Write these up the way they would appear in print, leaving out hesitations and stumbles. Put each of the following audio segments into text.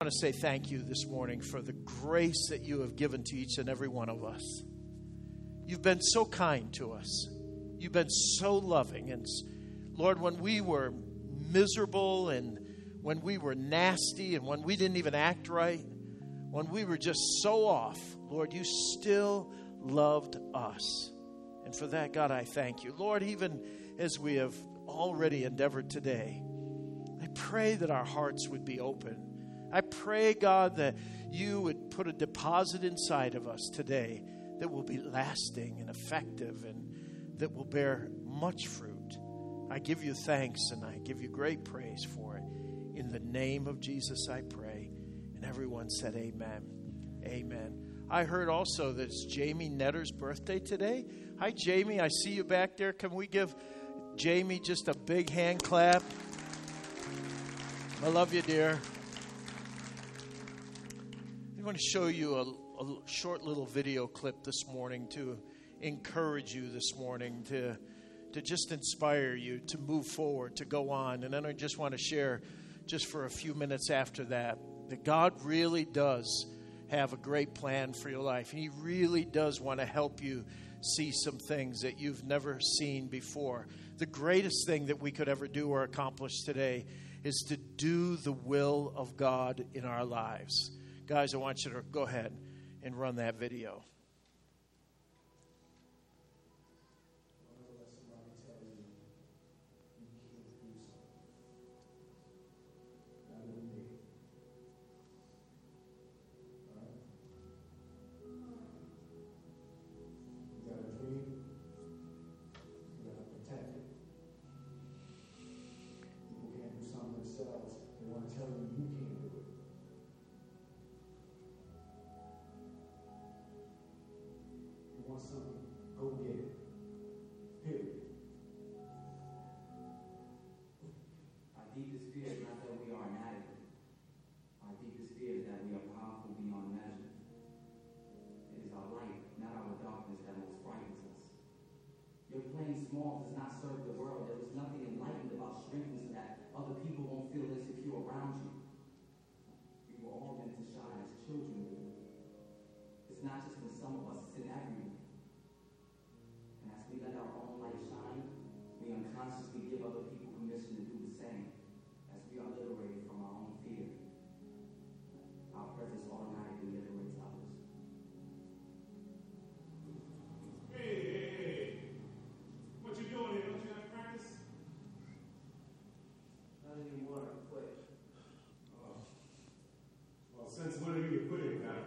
want to say thank you this morning for the grace that you have given to each and every one of us. You've been so kind to us. You've been so loving. And Lord, when we were miserable and when we were nasty and when we didn't even act right, when we were just so off, Lord, you still loved us. And for that, God, I thank you. Lord, even as we have already endeavored today, I pray that our hearts would be open. I pray, God, that you would put a deposit inside of us today that will be lasting and effective and that will bear much fruit. I give you thanks and I give you great praise for it. In the name of Jesus, I pray. And everyone said amen. Amen. I heard also that it's Jamie Netter's birthday today. Hi, Jamie. I see you back there. Can we give Jamie just a big hand clap? I love you, dear. I want to show you a short little video clip this morning to encourage you this morning, to just inspire you to move forward, to go on. And then I just want to share just for a few minutes after that God really does have a great plan for your life. And he really does want to help you see some things that you've never seen before. The greatest thing that we could ever do or accomplish today is to do the will of God in our lives. Guys, I want you to go ahead and run that video. Small does not serve the world. There is nothing enlightened about shrinking so that other people won't feel insecure around you. We were all meant to shine as children. It's not just in some of us, it's in everyone. And as we let our own light shine, we unconsciously give other people permission to do the same. As we are liberated from our own fear, our presence automatically liberates others. Since when are you quitting now?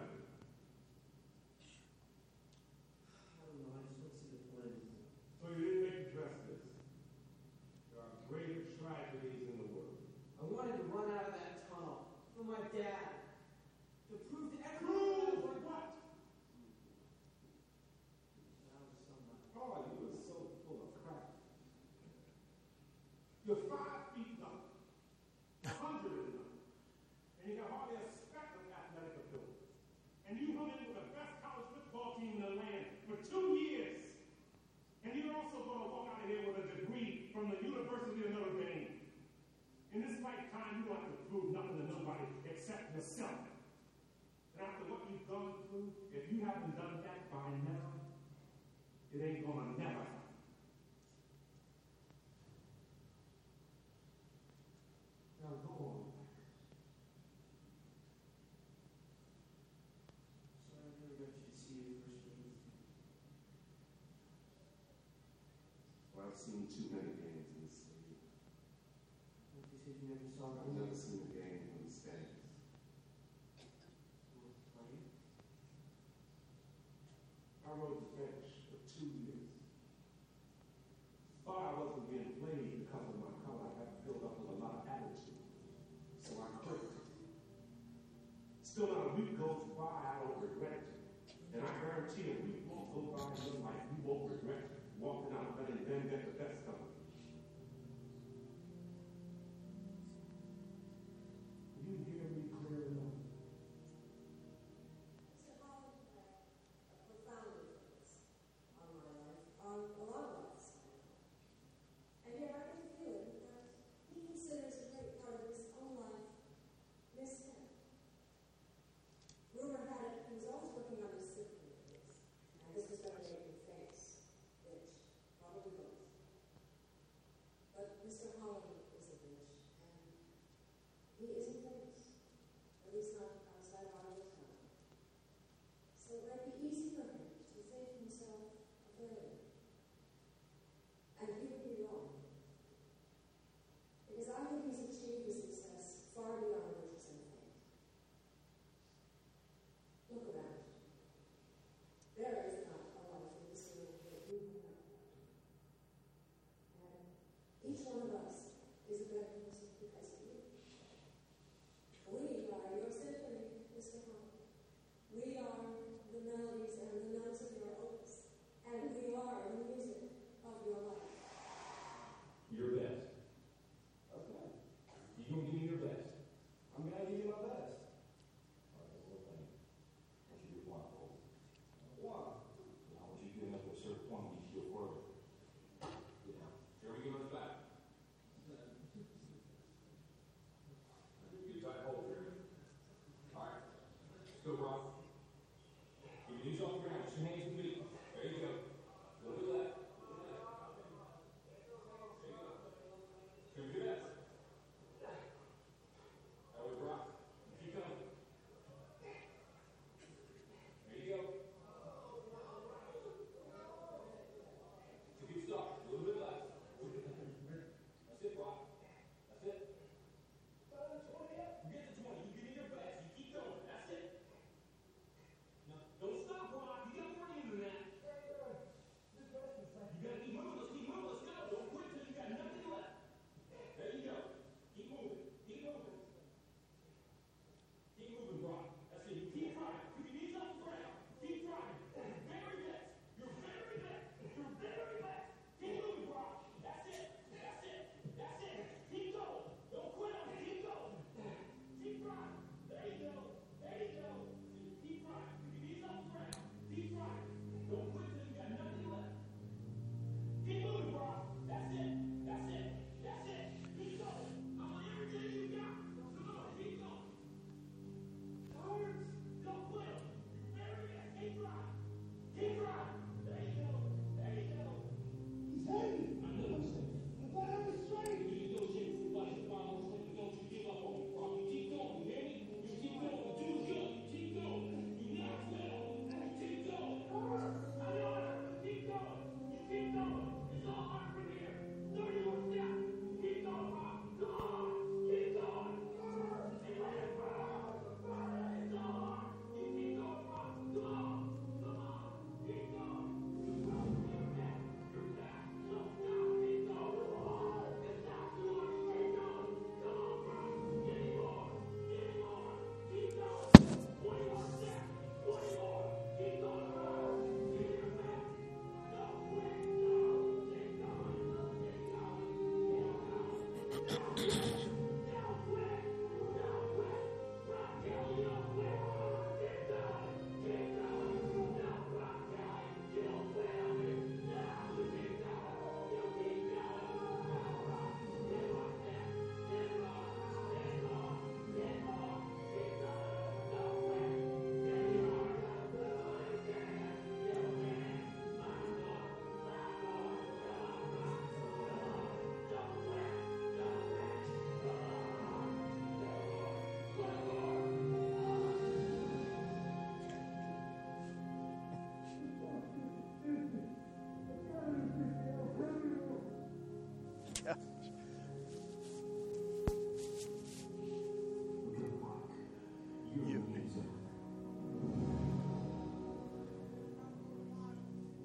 I don't know, I just want to see the plan. So you didn't make the dress list. There are greater tragedies in the world. I wanted to run out of that tunnel for my dad. To prove to everyone. Prove what? I was somebody. Oh, you are so full of crap. You're 5 feet long, 100 and nothing, and you got hardly a speck of athletic ability. And you hung in with the best college football team in the land for 2 years. And you're also going to walk out of here with a degree from the University of Notre Dame. In this lifetime, you don't have to prove nothing to nobody except yourself. And after what you've gone through, if you haven't done that by now, it ain't going to never happen. Now go on. So I really got you to see your first game. Well, I've seen too many games in the stadium. Like you said, you never saw I've never seen a game in the stands. playing. I rode the bench for 2 years. Thought I wasn't being played because of my color. I got filled up with a lot of attitude. So I quit. Still not a week goes by, I don't regret it. And I guarantee a week won't go by in your life, you won't regret walking out letting them get the best of it. You hear me clear enough? Mr. Holland had a profound influence on my life, on a lot of lives. And yet I can feel it because he considers a great part of his own life miss him.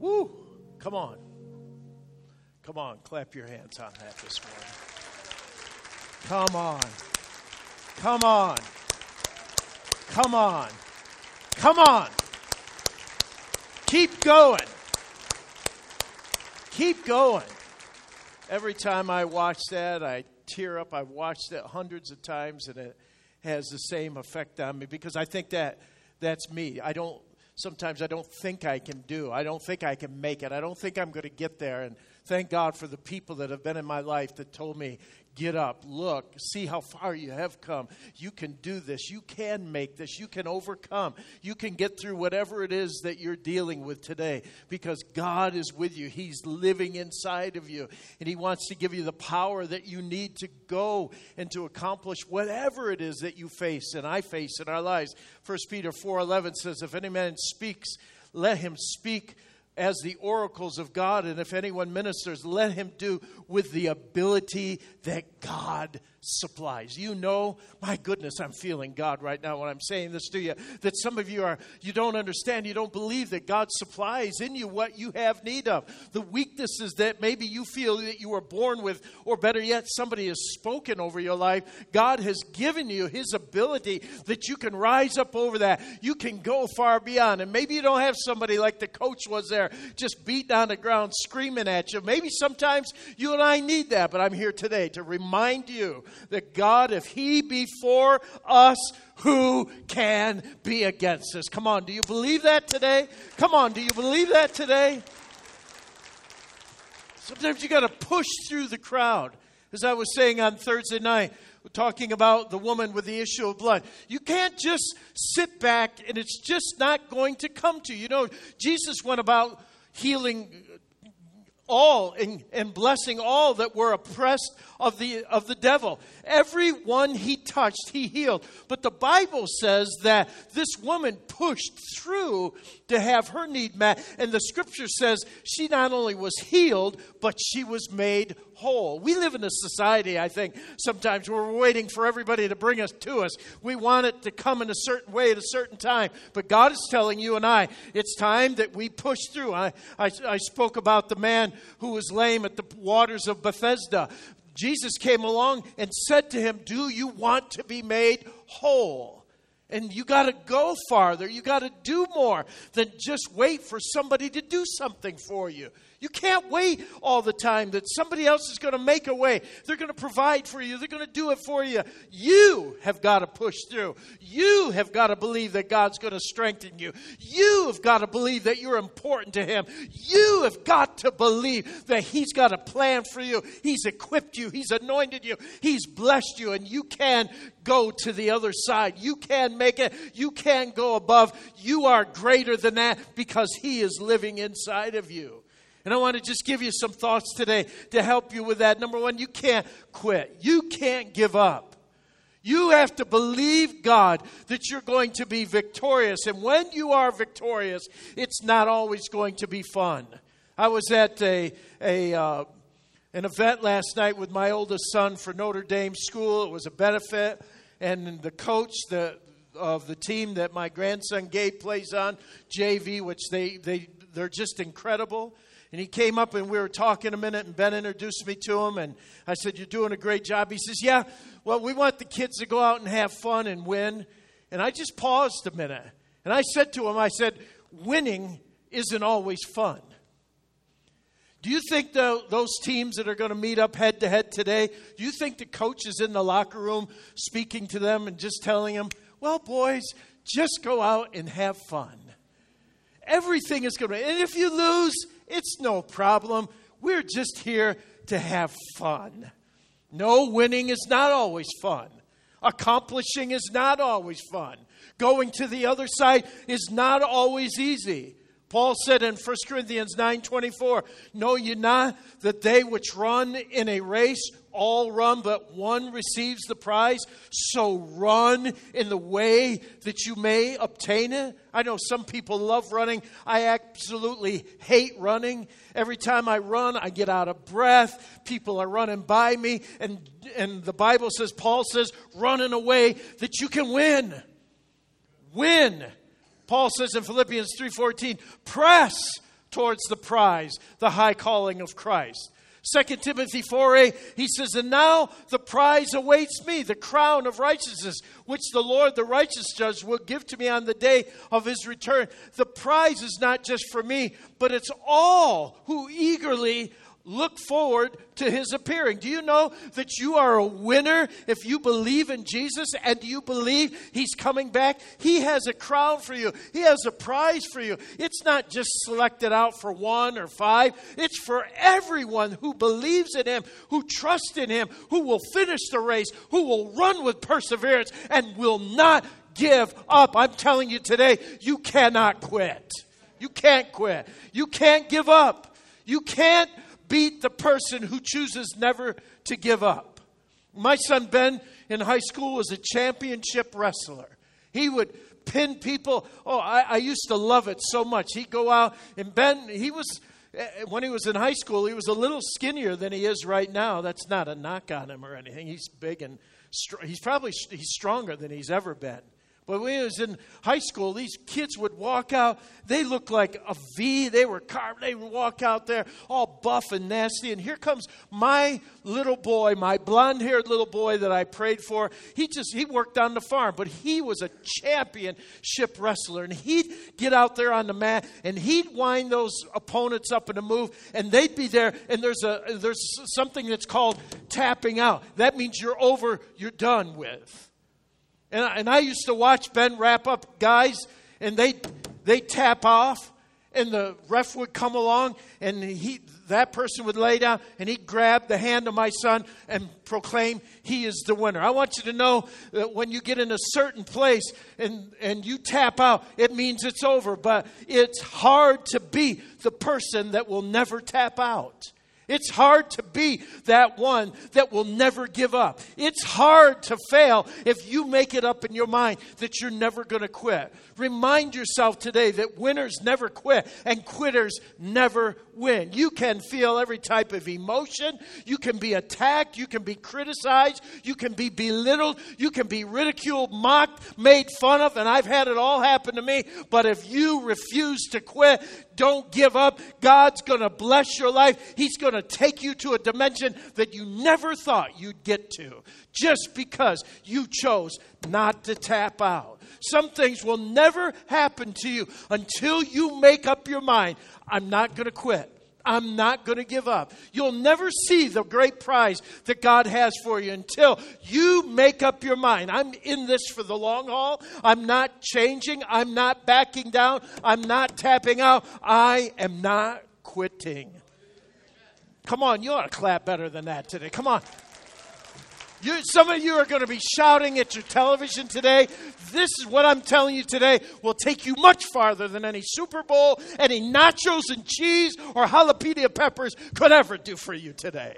Woo! Come on. Come on, clap your hands on that this morning. Come on. Come on. Come on. Come on. Keep going. Keep going. Every time I watch that, I tear up. I've watched it hundreds of times, and it has the same effect on me because I think that's me. Sometimes I don't think I can do. I don't think I can make it. I don't think I'm going to get there. And thank God for the people that have been in my life that told me, get up, look, see how far you have come. You can do this. You can make this. You can overcome. You can get through whatever it is that you're dealing with today because God is with you. He's living inside of you. And He wants to give you the power that you need to go and to accomplish whatever it is that you face and I face in our lives. 1 Peter 4:11 says, if any man speaks, let him speak as the oracles of God, and if anyone ministers, let him do with the ability that God supplies. You know, my goodness, I'm feeling God right now when I'm saying this to you, that some of you don't understand, you don't believe that God supplies in you what you have need of. The weaknesses that maybe you feel that you were born with, or better yet, somebody has spoken over your life, God has given you His ability that you can rise up over that. You can go far beyond. And maybe you don't have somebody like the coach was there, just beating on the ground, screaming at you. Maybe sometimes you and I need that, but I'm here today to remind you that God, if He be for us, who can be against us? Come on, do you believe that today? Come on, do you believe that today? Sometimes you got to push through the crowd. As I was saying on Thursday night, we're talking about the woman with the issue of blood. You can't just sit back and it's just not going to come to you. You know, Jesus went about healing all and blessing all that were oppressed of the devil. Everyone He touched, He healed. But the Bible says that this woman pushed through to have her need met. And the scripture says she not only was healed, but she was made whole. We live in a society, I think, sometimes where we're waiting for everybody to bring us to us. We want it to come in a certain way at a certain time. But God is telling you and I, it's time that we push through. I spoke about the man who was lame at the waters of Bethesda. Jesus came along and said to him, do you want to be made whole? And you got to go farther. You got to do more than just wait for somebody to do something for you. You can't wait all the time that somebody else is going to make a way. They're going to provide for you. They're going to do it for you. You have got to push through. You have got to believe that God's going to strengthen you. You have got to believe that you're important to Him. You have got to believe that He's got a plan for you. He's equipped you. He's anointed you. He's blessed you. And you can go to the other side. You can make it. You can go above. You are greater than that because He is living inside of you. And I want to just give you some thoughts today to help you with that. Number one, you can't quit. You can't give up. You have to believe God that you're going to be victorious. And when you are victorious, it's not always going to be fun. I was at an event last night with my oldest son for Notre Dame School. It was a benefit. And the coach of the team that my grandson Gabe plays on, JV, which they're just incredible. And he came up and we were talking a minute and Ben introduced me to him and I said, you're doing a great job. He says, yeah, well, we want the kids to go out and have fun and win. And I just paused a minute and I said to him, I said, winning isn't always fun. Do you think those teams that are going to meet up head to head today, do you think the coach is in the locker room speaking to them and just telling them, well, boys, just go out and have fun. Everything is going to, and if you lose, it's no problem. We're just here to have fun. No, winning is not always fun. Accomplishing is not always fun. Going to the other side is not always easy. Paul said in 1 Corinthians 9:24, know ye not that they which run in a race all run, but one receives the prize? So run in the way that you may obtain it. I know some people love running. I absolutely hate running. Every time I run, I get out of breath. People are running by me. And the Bible says, Paul says, run in a way that you can win. Win. Paul says in Philippians 3:14, press towards the prize, the high calling of Christ. 2 Timothy 4:8, he says, and now the prize awaits me, the crown of righteousness, which the Lord, the righteous judge, will give to me on the day of his return. The prize is not just for me, but it's all who eagerly look forward to his appearing. Do you know that you are a winner if you believe in Jesus and you believe he's coming back? He has a crown for you. He has a prize for you. It's not just selected out for 1 or 5. It's for everyone who believes in him, who trusts in him, who will finish the race, who will run with perseverance and will not give up. I'm telling you today, you cannot quit. You can't quit. You can't give up. You can't beat the person who chooses never to give up. My son Ben in high school was a championship wrestler. He would pin people. Oh, I used to love it so much. He'd go out, and Ben, when he was in high school, he was a little skinnier than he is right now. That's not a knock on him or anything. He's big and he's stronger than he's ever been. But when he was in high school, these kids would walk out. They looked like a V. They were carved. They would walk out there all buff and nasty. And here comes my little boy, my blonde-haired little boy that I prayed for. He worked on the farm, but he was a championship wrestler. And he'd get out there on the mat, and he'd wind those opponents up in a move, and they'd be there. And there's something that's called tapping out. That means you're over, you're done with. And I used to watch Ben wrap up guys, and they tap off, and the ref would come along, and that person would lay down, and he'd grab the hand of my son and proclaim he is the winner. I want you to know that when you get in a certain place and you tap out, it means it's over. But it's hard to be the person that will never tap out. It's hard to be that one that will never give up. It's hard to fail if you make it up in your mind that you're never going to quit. Remind yourself today that winners never quit and quitters never win. You can feel every type of emotion. You can be attacked. You can be criticized. You can be belittled. You can be ridiculed, mocked, made fun of. And I've had it all happen to me. But if you refuse to quit, don't give up. God's going to bless your life. He's going to take you to a dimension that you never thought you'd get to, just because you chose not to tap out. Some things will never happen to you until you make up your mind, I'm not going to quit. I'm not going to give up. You'll never see the great prize that God has for you until you make up your mind. I'm in this for the long haul. I'm not changing. I'm not backing down. I'm not tapping out. I am not quitting. Come on, you ought to clap better than that today. Come on. Some of you are going to be shouting at your television today. This is what I'm telling you today will take you much farther than any Super Bowl, any nachos and cheese, or jalapeno peppers could ever do for you today.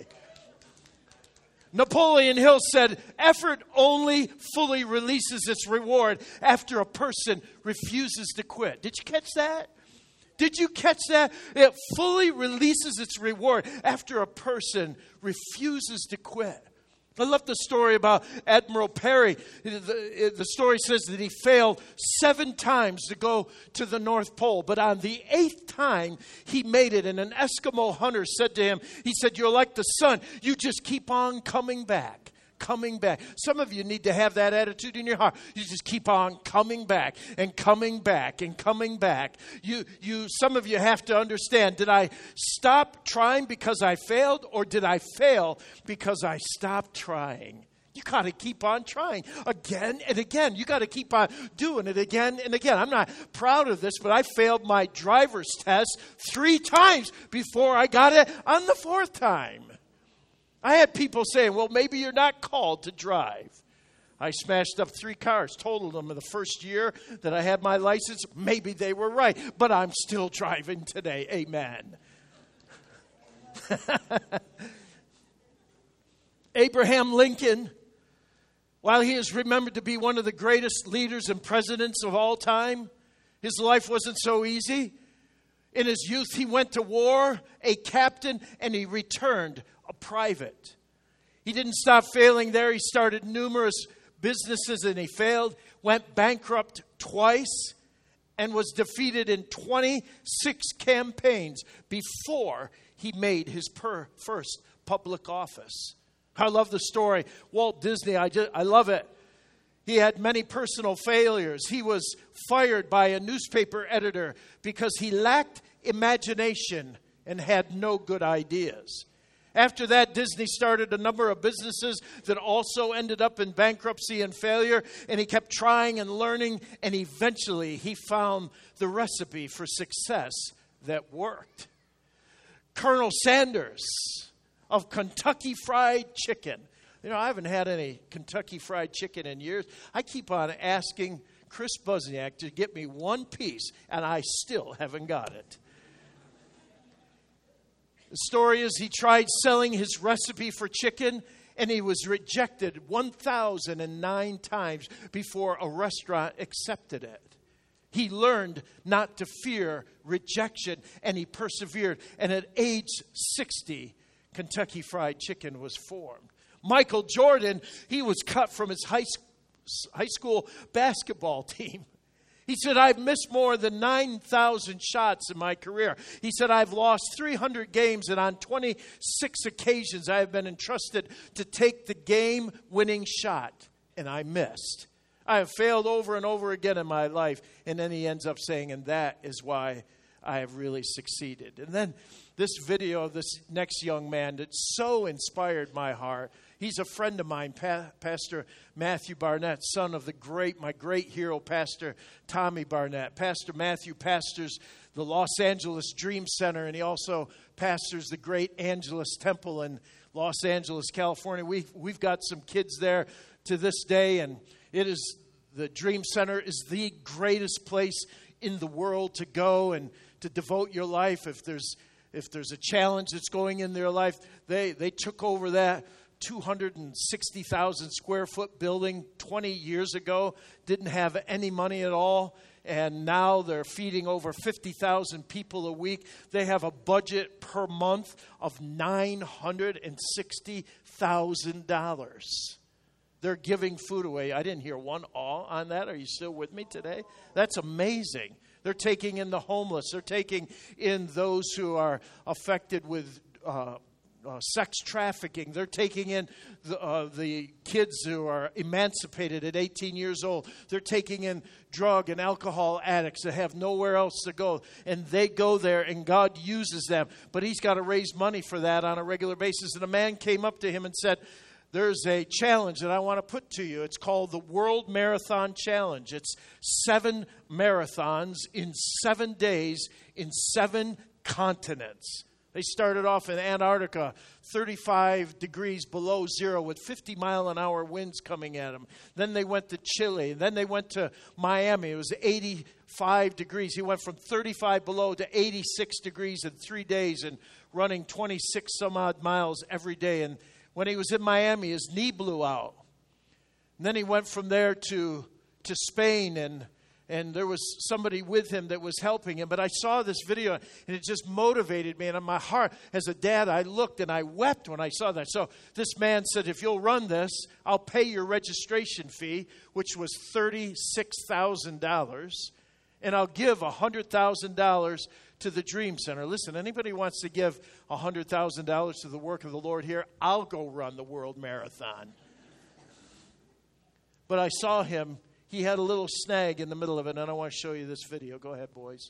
Napoleon Hill said, effort only fully releases its reward after a person refuses to quit. Did you catch that? Did you catch that? It fully releases its reward after a person refuses to quit. I love the story about Admiral Perry. The story says that he failed 7 times to go to the North Pole. But on the 8th time, he made it. And an Eskimo hunter said to him, he said, you're like the sun. You just keep on coming back. Coming back. Some of you need to have that attitude in your heart. You just keep on coming back and coming back and coming back. Some of you have to understand, did I stop trying because I failed, or did I fail because I stopped trying? You got to keep on trying again and again. You got to keep on doing it again and again. I'm not proud of this, but I failed my driver's test 3 times before I got it on the 4th time. I had people saying, well, maybe you're not called to drive. I smashed up 3 cars, totaled them in the first year that I had my license. Maybe they were right, but I'm still driving today. Amen. Abraham Lincoln, while he is remembered to be one of the greatest leaders and presidents of all time, his life wasn't so easy. In his youth, he went to war, a captain, and he returned a private. He didn't stop failing there. He started numerous businesses and he failed, went bankrupt twice, and was defeated in 26 campaigns before he made his first public office. I love the story. Walt Disney, I love it. He had many personal failures. He was fired by a newspaper editor because he lacked imagination and had no good ideas. After that, Disney started a number of businesses that also ended up in bankruptcy and failure, and he kept trying and learning, and eventually he found the recipe for success that worked. Colonel Sanders of Kentucky Fried Chicken. You know, I haven't had any Kentucky Fried Chicken in years. I keep on asking Chris Buzniak to get me one piece, and I still haven't got it. The story is he tried selling his recipe for chicken, and he was rejected 1,009 times before a restaurant accepted it. He learned not to fear rejection, and he persevered. And at age 60, Kentucky Fried Chicken was formed. Michael Jordan, he was cut from his high school basketball team. He said, I've missed more than 9,000 shots in my career. He said, I've lost 300 games, and on 26 occasions I have been entrusted to take the game-winning shot, and I missed. I have failed over and over again in my life. And then he ends up saying, and that is why I have really succeeded. And then this video of this next young man that so inspired my heart. He's a friend of mine, Pastor Matthew Barnett, son of my great hero, Pastor Tommy Barnett. Pastor Matthew pastors the Los Angeles Dream Center, and he also pastors the Great Angelus Temple in Los Angeles, California. We've got some kids there to this day, and the Dream Center is the greatest place in the world to go and to devote your life. If there's a challenge that's going in their life, they took over that 260,000 square foot building 20 years ago, didn't have any money at all, and now they're feeding over 50,000 people a week. They have a budget per month of $960,000. They're giving food away. I didn't hear one awe on that. Are you still with me today? That's amazing. They're taking in the homeless. They're taking in those who are affected with sex trafficking. They're taking in the kids who are emancipated at 18 years old. They're taking in drug and alcohol addicts that have nowhere else to go. And they go there, and God uses them. But he's got to raise money for that on a regular basis. And a man came up to him and said, there's a challenge that I want to put to you. It's called the World Marathon Challenge. It's 7 marathons in 7 days in 7 continents. They started off in Antarctica, 35 degrees below zero with 50-mile-an-hour winds coming at them. Then they went to Chile. Then they went to Miami. It was 85 degrees. He went from 35 below to 86 degrees in 3 days and running 26-some-odd miles every day. And when he was in Miami, his knee blew out. And then he went from there to Spain, and there was somebody with him that was helping him. But I saw this video, and it just motivated me. And in my heart, as a dad, I looked and I wept when I saw that. So this man said, if you'll run this, I'll pay your registration fee, which was $36,000. And I'll give $100,000 to the Dream Center. Listen, anybody wants to give $100,000 to the work of the Lord here, I'll go run the World Marathon. But I saw him. He had a little snag in the middle of it, and I want to show you this video. Go ahead, boys.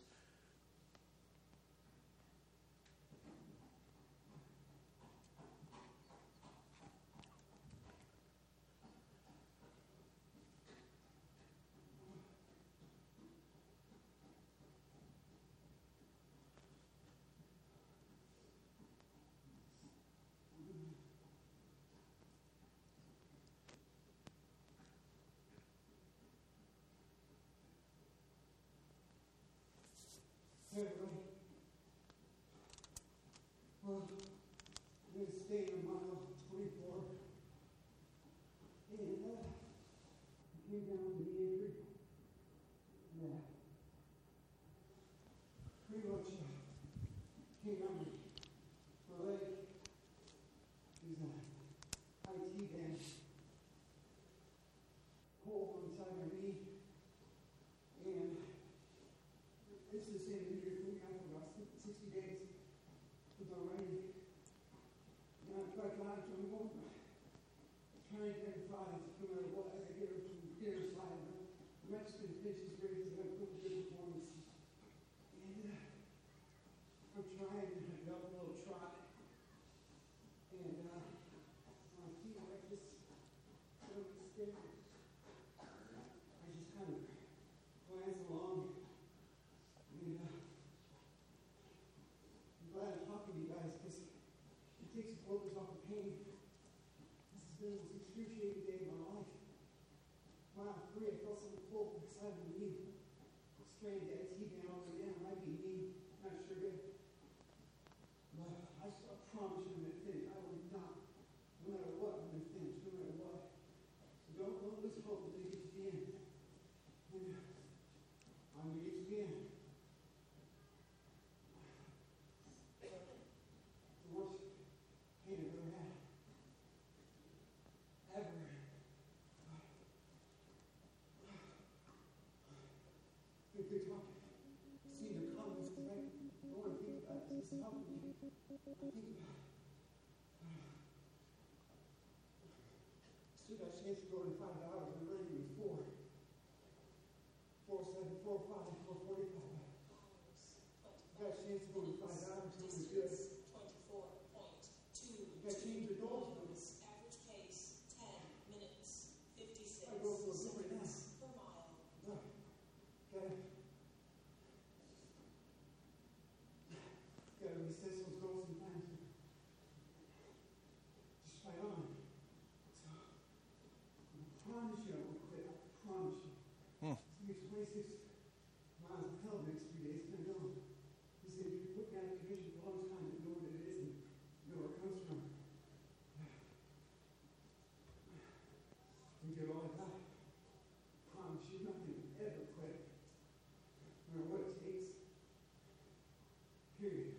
pitches raised, and I put a good performance. And I'm trying to get up a little trot. And my feet are like this. I just kind of glance along. And I'm glad I'm talking to you guys because it takes the focus off the pain. This has been the most excruciating day of my life. Wow, I felt something pull inside of me. Strained that teeth down over there. It might be me. Not sure yet. But I promise you I'm going to finish. I will not. No matter what, I'm going to finish. No matter what. So don't lose hope until you get to the end. And I'm going to get to the end. The worst pain I've ever had. Ever. Good talk. See the comments tonight. I want to think about this. This helped me. I think about still got a chance to go to $5. I'm ready with 4. 4, 7, 4, 5, 4, 45. Got a chance to go to $5. Something good. 24.2. Got to change your goals. Average pace 10 minutes 56 I go for a different now. per mile. Gotta reset those goals sometimes. Just fight on. So, I promise you I won't quit. I promise you. It's going to be 26 miles of hell the next 3 days. I know. He said you can put down a commission for a long time and know what it is and know where it comes from. We give all I got. I promise you nothing will ever quit. No matter what it takes. Period.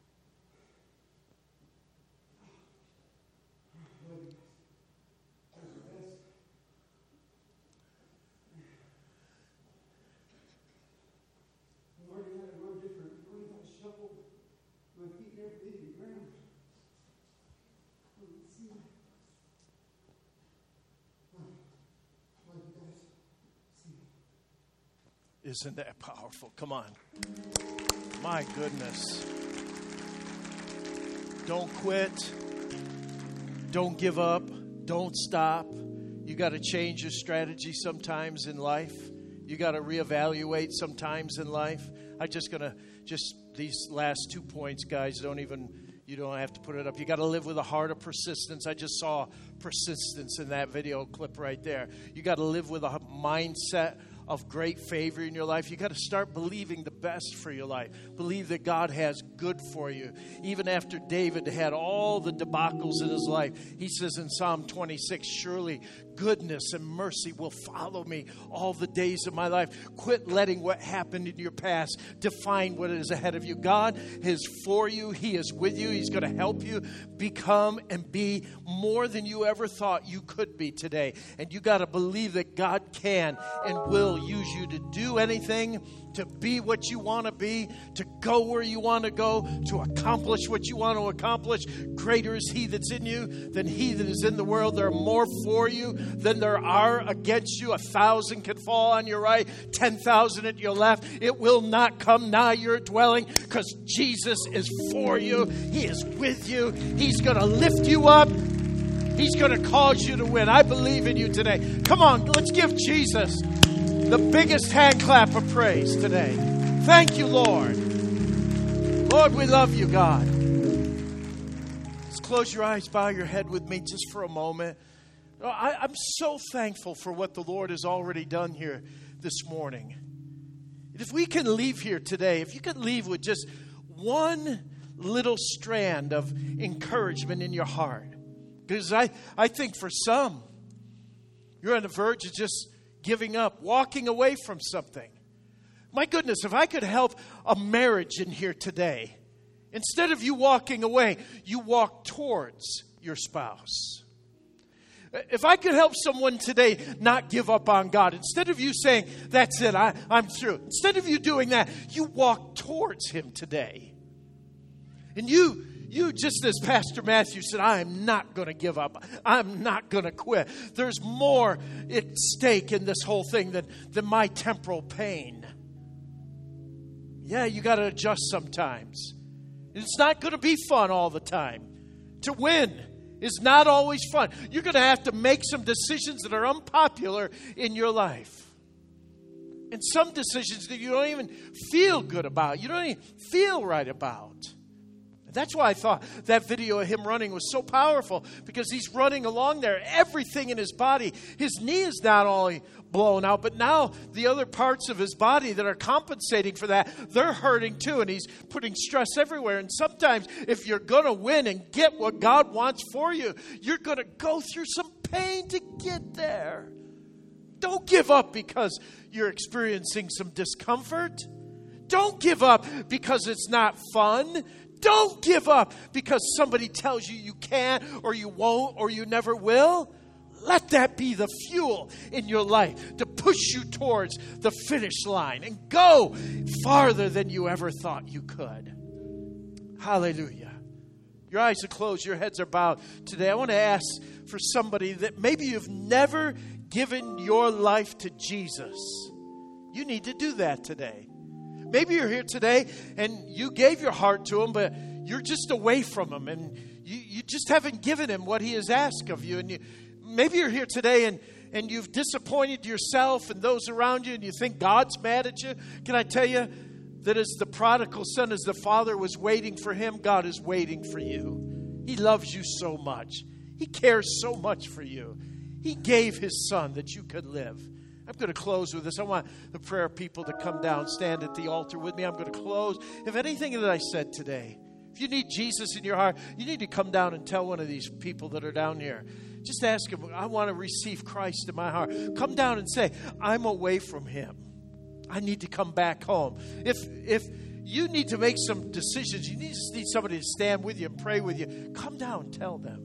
I love you guys. That's the best. I'm learning how to run different. I'm learning how to shuffle. My feet never leave the ground. See? Love you guys. See? Isn't that powerful? Come on. My goodness. Don't quit. Don't give up. Don't stop. You got to change your strategy sometimes in life. You got to reevaluate sometimes in life. These last 2 points, guys, you don't have to put it up. You got to live with a heart of persistence. I just saw persistence in that video clip right there. You got to live with a mindset of great favor in your life. You got to start believing the best for your life. Believe that God has good for you. Even after David had all the debacles in his life, he says in Psalm 26, surely goodness and mercy will follow me all the days of my life. Quit letting what happened in your past define what is ahead of you. God is for you. He is with you. He's going to help you become and be more than you ever thought you could be today. And you got to believe that God can and will use you to do anything, to be what you want to be, to go where you want to go, to accomplish what you want to accomplish. Greater is He that's in you than he that is in the world. There are more for you than there are against you. 1,000 can fall on your right, 10,000 at your left. It will not come nigh your dwelling because Jesus is for you. He is with you. He's going to lift you up. He's going to cause you to win. I believe in you today. Come on, let's give Jesus the biggest hand clap of praise today. Thank you, Lord. Lord, we love you, God. Let's close your eyes, bow your head with me just for a moment. I'm so thankful for what the Lord has already done here this morning. If we can leave here today, if you could leave with just one little strand of encouragement in your heart. Because I think for some, you're on the verge of just giving up, walking away from something. My goodness, if I could help a marriage in here today, instead of you walking away, you walk towards your spouse. If I could help someone today not give up on God, instead of you saying, that's it, I'm through. Instead of you doing that, you walk towards Him today. And you You, just as Pastor Matthew said, I am not going to give up. I'm not going to quit. There's more at stake in this whole thing than my temporal pain. Yeah, you got to adjust sometimes. It's not going to be fun all the time. To win is not always fun. You're going to have to make some decisions that are unpopular in your life. And some decisions that you don't even feel good about. You don't even feel right about. That's why I thought that video of him running was so powerful, because he's running along there. Everything in his body, his knee is not only blown out, but now the other parts of his body that are compensating for that, they're hurting too, and he's putting stress everywhere. And sometimes if you're going to win and get what God wants for you, you're going to go through some pain to get there. Don't give up because you're experiencing some discomfort. Don't give up because it's not fun. Don't give up because somebody tells you you can't or you won't or you never will. Let that be the fuel in your life to push you towards the finish line and go farther than you ever thought you could. Hallelujah. Your eyes are closed, your heads are bowed. Today I want to ask for somebody that maybe you've never given your life to Jesus. You need to do that today. Maybe you're here today and you gave your heart to Him, but you're just away from Him and you just haven't given Him what He has asked of you. And maybe you're here today and you've disappointed yourself and those around you and you think God's mad at you. Can I tell you that as the prodigal son, as the father was waiting for him, God is waiting for you. He loves you so much. He cares so much for you. He gave His Son that you could live. I'm going to close with this. I want the prayer people to come down, stand at the altar with me. I'm going to close. If anything that I said today, if you need Jesus in your heart, you need to come down and tell one of these people that are down here. Just ask them, I want to receive Christ in my heart. Come down and say, I'm away from Him. I need to come back home. If you need to make some decisions, you just need somebody to stand with you and pray with you. Come down and tell them.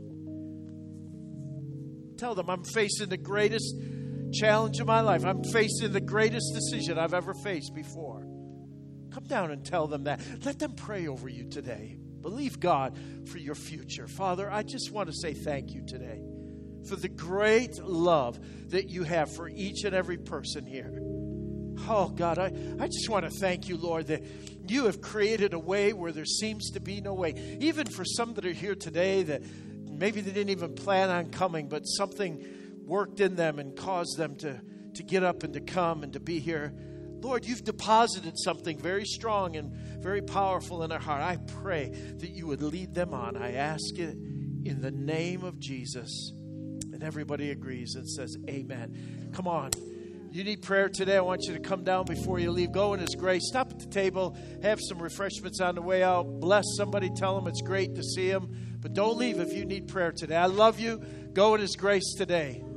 Tell them, I'm facing the greatest challenge of my life. I'm facing the greatest decision I've ever faced before. Come down and tell them that. Let them pray over you today. Believe God for your future. Father, I just want to say thank you today for the great love that you have for each and every person here. Oh, God, I just want to thank you, Lord, that you have created a way where there seems to be no way. Even for some that are here today that maybe they didn't even plan on coming, but something worked in them and caused them to get up and to come and to be here. Lord, you've deposited something very strong and very powerful in their heart. I pray that you would lead them on. I ask it in the name of Jesus. And everybody agrees and says amen. Come on. You need prayer today. I want you to come down before you leave. Go in His grace. Stop at the table. Have some refreshments on the way out. Bless somebody. Tell them it's great to see them. But don't leave if you need prayer today. I love you. Go in His grace today.